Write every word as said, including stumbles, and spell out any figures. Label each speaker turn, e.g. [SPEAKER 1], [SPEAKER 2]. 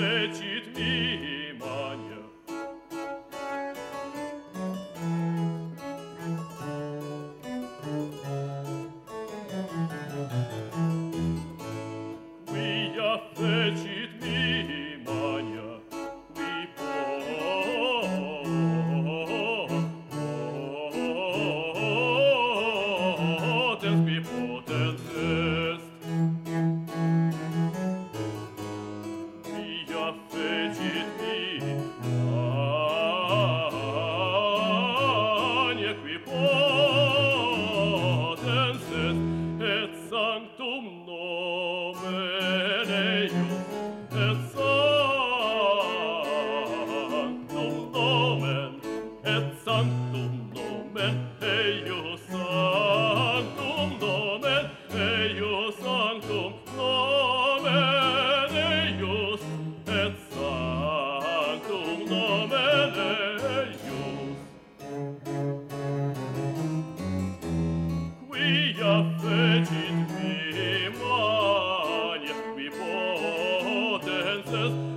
[SPEAKER 1] fecit mihi magna. Quia fecit mihi magna, qui potens, qui potens est. Quia fecit mihi magna, qui potens est, et sanctum nomen eius, et sanctum nomen, et sanctum nomen eius, sanctum nomen eius, sanctum nomen eius, et sanctum nomen eius. Quia fecit mihi magna, qui potens est,